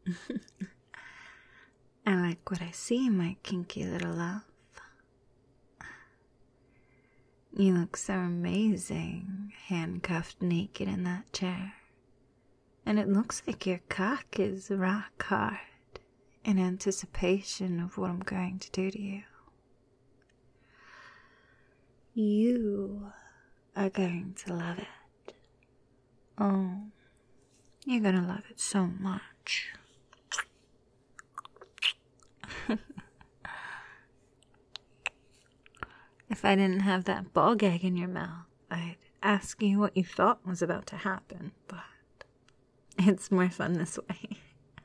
I like what I see, my kinky little love. You look so amazing, handcuffed naked in that chair. And it looks like your cock is rock hard in anticipation of what I'm going to do to you. You are going to love it. Oh, you're gonna love it so much. If I didn't have that ball gag in your mouth, I'd ask you what you thought was about to happen, but it's more fun this way.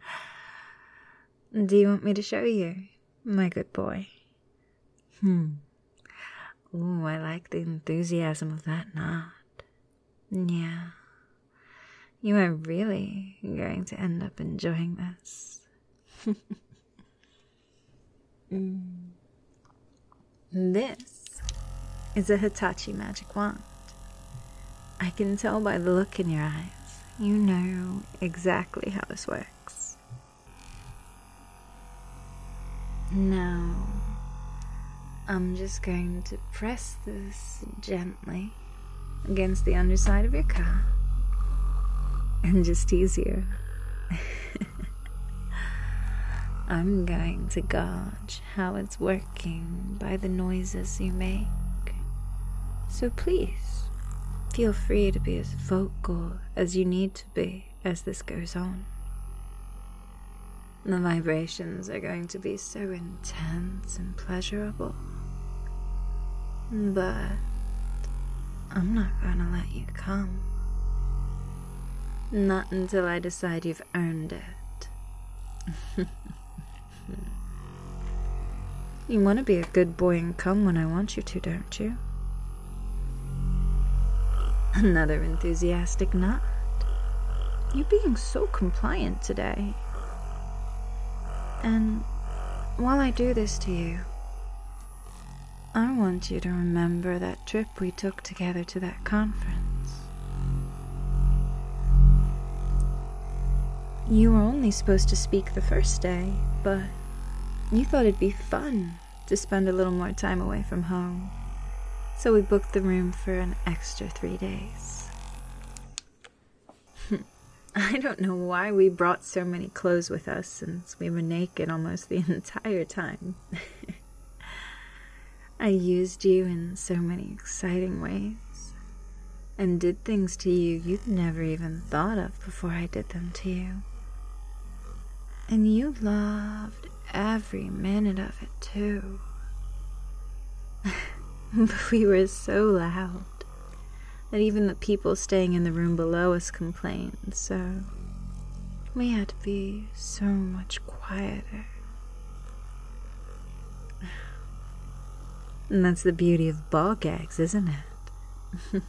Do you want me to show you, my good boy? Ooh, I like the enthusiasm of that nod. Yeah, you are really going to end up enjoying this. This is a Hitachi magic wand. I can tell by the look in your eyes. You know exactly how this works. Now, I'm just going to press this gently against the underside of your cock and just tease you. I'm going to gauge how it's working by the noises you make. So please, feel free to be as vocal as you need to be as this goes on. The vibrations are going to be so intense and pleasurable. But I'm not gonna let you come. Not until I decide you've earned it. You want to be a good boy and come when I want you to, don't you? Another enthusiastic nod. You're being so compliant today. And while I do this to you, I want you to remember that trip we took together to that conference. You were only supposed to speak the first day, but you thought it'd be fun to spend a little more time away from home. So we booked the room for an extra 3 days. I don't know why we brought so many clothes with us since we were naked almost the entire time. I used you in so many exciting ways and did things to you you'd never even thought of before I did them to you. And you loved every minute of it too. But we were so loud that even the people staying in the room below us complained, so we had to be so much quieter. And that's the beauty of ball gags, isn't it?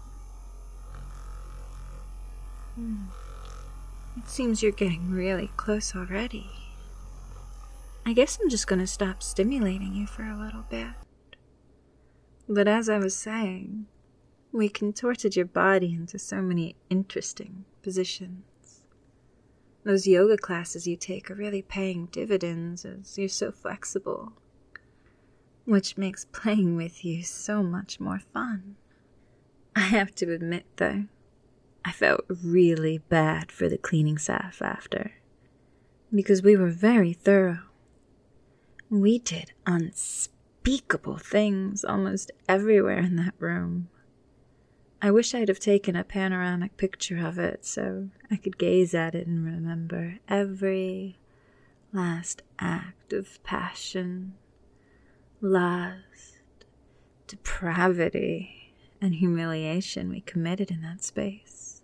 It seems you're getting really close already. I guess I'm just gonna stop stimulating you for a little bit. But as I was saying, we contorted your body into so many interesting positions. Those yoga classes you take are really paying dividends as you're so flexible, which makes playing with you so much more fun. I have to admit, though, I felt really bad for the cleaning staff after, because we were very thorough. We did unspeakable things almost everywhere in that room. I wish I'd have taken a panoramic picture of it so I could gaze at it and remember every last act of passion, lust, depravity, and humiliation we committed in that space.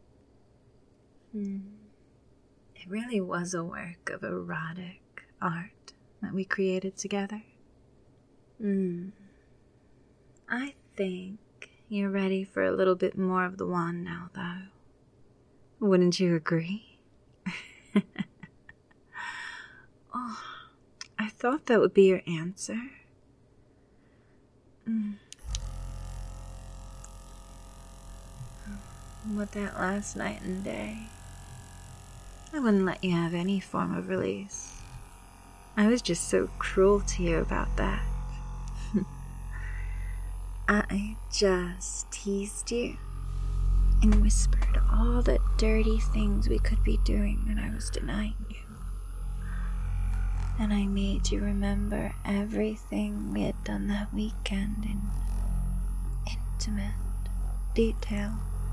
It really was a work of erotic art that we created together. I think you're ready for a little bit more of the wand now, though. Wouldn't you agree? Oh, I thought that would be your answer. But that last night and day, I wouldn't let you have any form of release. I was just so cruel to you about that. I just teased you and whispered all the dirty things we could be doing that I was denying you. And I made you remember everything we had done that weekend in intimate detail.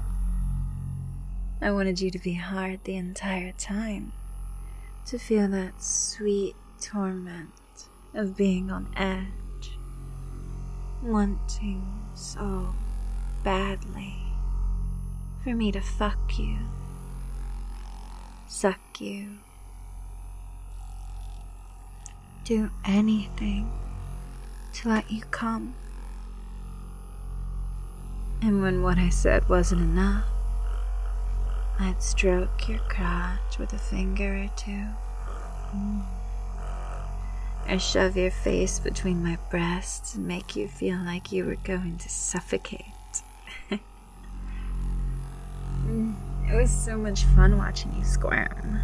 I wanted you to be hard the entire time, to feel that sweet torment of being on edge, wanting so badly for me to fuck you, suck you, do anything to let you come. And when what I said wasn't enough, I'd stroke your crotch with a finger or two, or shove your face between my breasts and make you feel like you were going to suffocate. It was so much fun watching you squirm.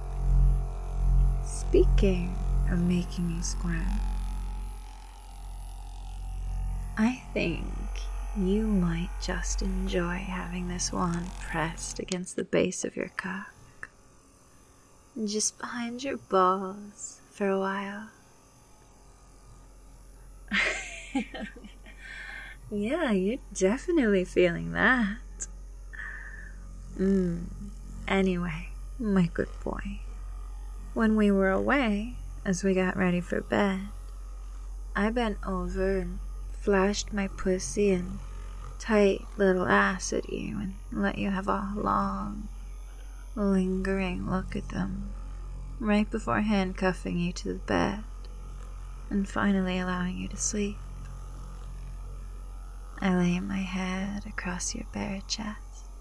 Speaking of making you squirm, I think you might just enjoy having this wand pressed against the base of your cock, just behind your balls for a while. Yeah, you're definitely feeling that. Anyway, my good boy, when we were away, as we got ready for bed, I bent over and flashed my pussy and tight little ass at you and let you have a long, lingering look at them right before handcuffing you to the bed and finally allowing you to sleep. I lay my head across your bare chest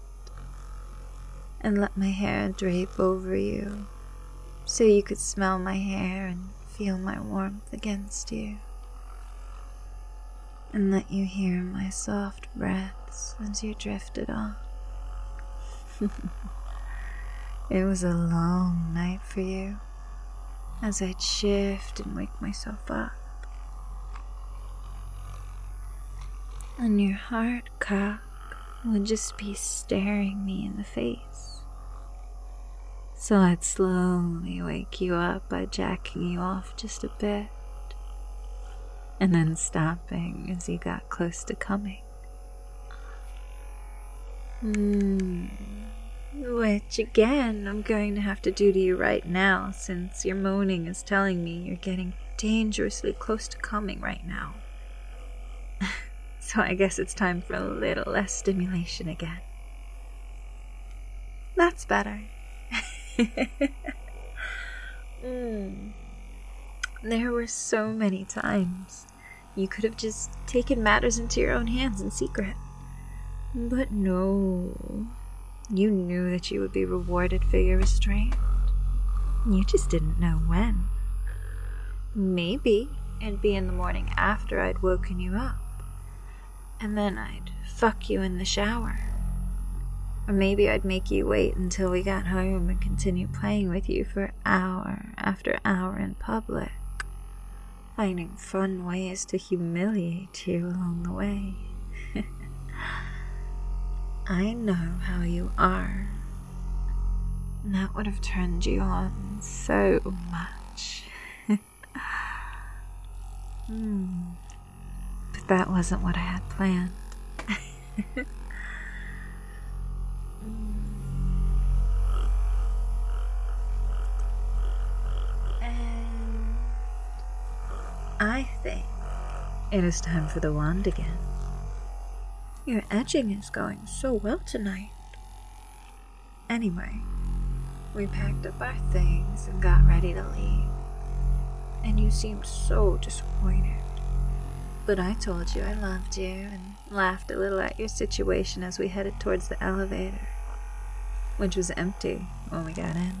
and let my hair drape over you so you could smell my hair and feel my warmth against you, and let you hear my soft breaths as you drifted off. It was a long night for you, as I'd shift and wake myself up. And your hard cock would just be staring me in the face. So I'd slowly wake you up by jacking you off just a bit, and then stopping as you got close to coming. Which again, I'm going to have to do to you right now, since your moaning is telling me you're getting dangerously close to coming right now. So I guess it's time for a little less stimulation again. That's better. There were so many times you could have just taken matters into your own hands in secret. But no, you knew that you would be rewarded for your restraint. You just didn't know when. Maybe it'd be in the morning after I'd woken you up, and then I'd fuck you in the shower. Or maybe I'd make you wait until we got home and continue playing with you for hour after hour in public, finding fun ways to humiliate you along the way. I know how you are. And that would have turned you on so much. But that wasn't what I had planned. And I think it is time for the wand again. Your edging is going so well tonight. Anyway, we packed up our things and got ready to leave. And you seemed so disappointed. But I told you I loved you and laughed a little at your situation as we headed towards the elevator, which was empty when we got in.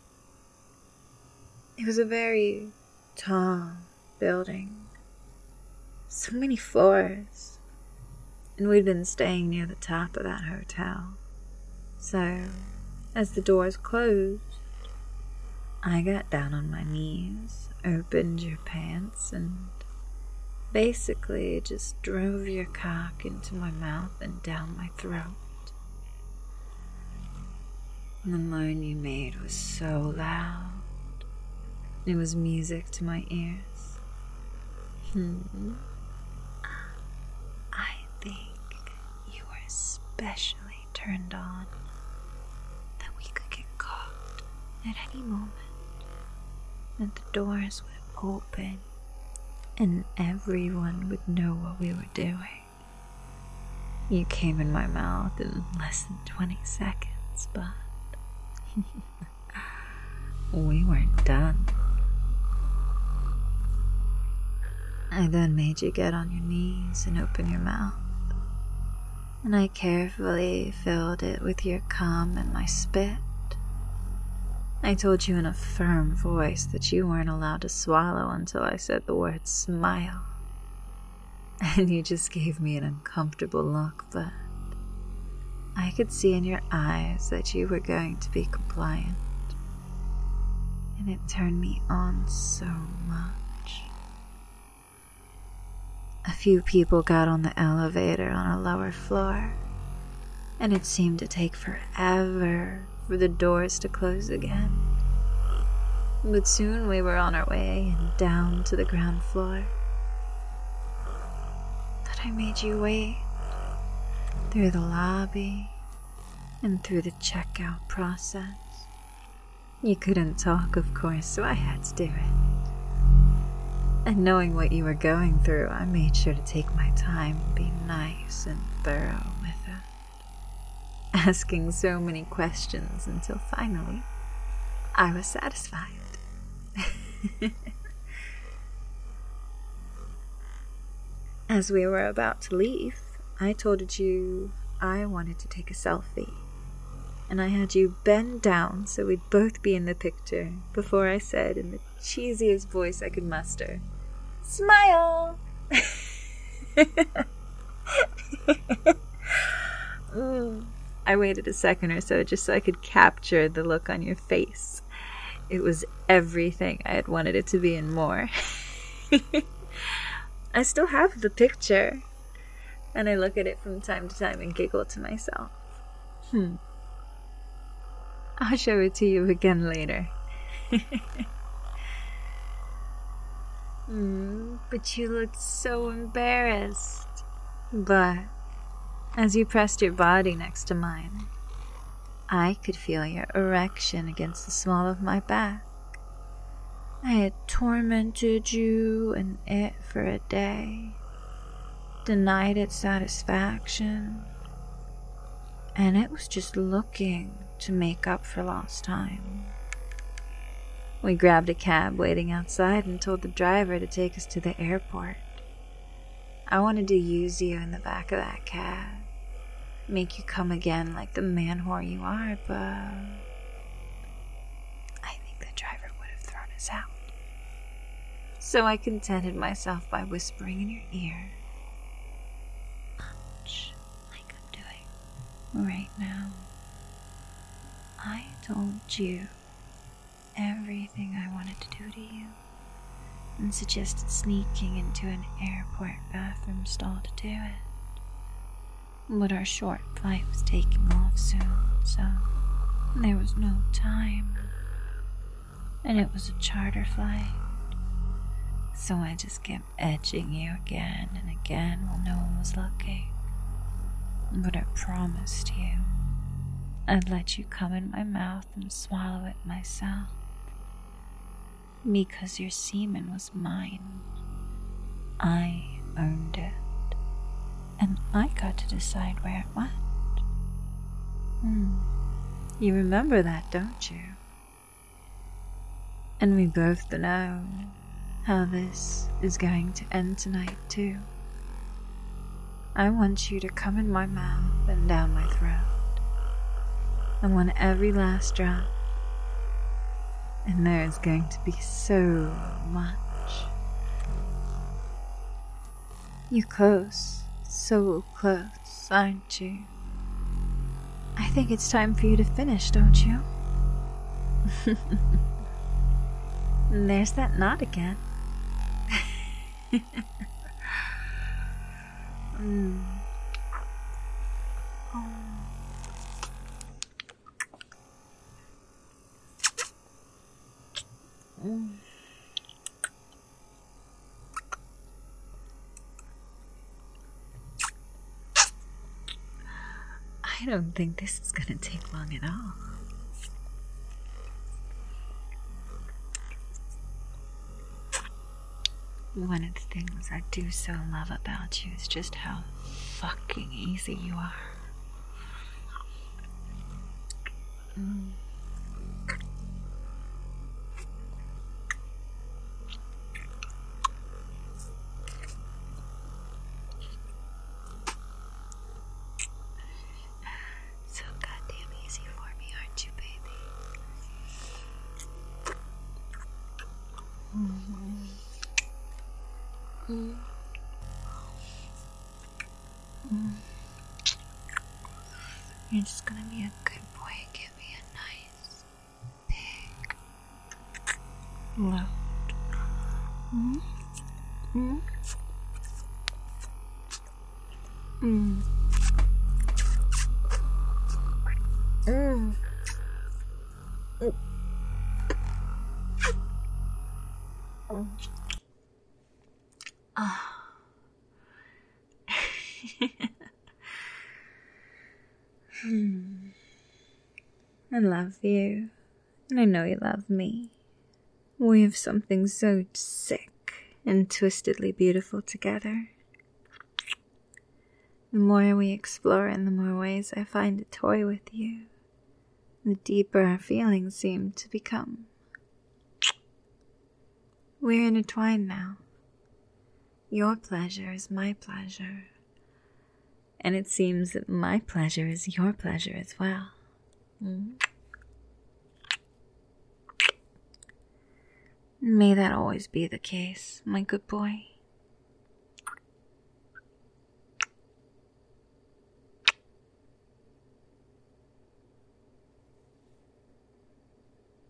It was a very tall building. So many floors. And we'd been staying near the top of that hotel. So, as the doors closed, I got down on my knees, opened your pants, and basically just drove your cock into my mouth and down my throat. And the moan you made was so loud. It was music to my ears. I think you were especially turned on that we could get caught at any moment, that the doors would open and everyone would know what we were doing. You came in my mouth in less than 20 seconds, but we weren't done. I then made you get on your knees and open your mouth, and I carefully filled it with your cum and my spit. I told you in a firm voice that you weren't allowed to swallow until I said the word smile, and you just gave me an uncomfortable look, but I could see in your eyes that you were going to be compliant, and it turned me on so much. A few people got on the elevator on a lower floor, and it seemed to take forever for the doors to close again. But soon we were on our way and down to the ground floor. But I made you wait through the lobby and through the checkout process. You couldn't talk, of course, so I had to do it. And knowing what you were going through, I made sure to take my time and be nice and thorough with it, asking so many questions until finally I was satisfied. As we were about to leave, I told you I wanted to take a selfie, and I had you bend down so we'd both be in the picture before I said in the cheesiest voice I could muster, "Smile!" I waited a second or so just so I could capture the look on your face. It was everything I had wanted it to be and more. I still have the picture, and I look at it from time to time and giggle to myself. I'll show it to you again later. But you looked so embarrassed. But as you pressed your body next to mine, I could feel your erection against the small of my back. I had tormented you and it for a day, denied it satisfaction, and it was just looking to make up for lost time. We grabbed a cab waiting outside and told the driver to take us to the airport. I wanted to use you in the back of that cab, make you come again like the man whore you are, but I think the driver would have thrown us out. So I contented myself by whispering in your ear, much like I'm doing right now. I told you everything I wanted to do to you and suggested sneaking into an airport bathroom stall to do it. But our short flight was taking off soon, so there was no time. And it was a charter flight. So I just kept edging you again and again while no one was looking. But I promised you I'd let you come in my mouth and swallow it myself. Because your semen was mine. I owned it. And I got to decide where it went. You remember that, don't you? And we both know how this is going to end tonight, too. I want you to come in my mouth and down my throat. I want every last drop. And there is going to be so much. You're close, so close, aren't you? I think it's time for you to finish, don't you? There's that knot again. I don't think this is gonna take long at all. One of the things I do so love about you is just how fucking easy you are. So goddamn easy for me, aren't you, baby? You're just gonna be a good boy and give me a nice big load. I love you, and I know you love me. We have something so sick and twistedly beautiful together. The more we explore in the more ways I find to toy with you, the deeper our feelings seem to become. We're intertwined now. Your pleasure is my pleasure, and it seems that my pleasure is your pleasure as well. May that always be the case, my good boy.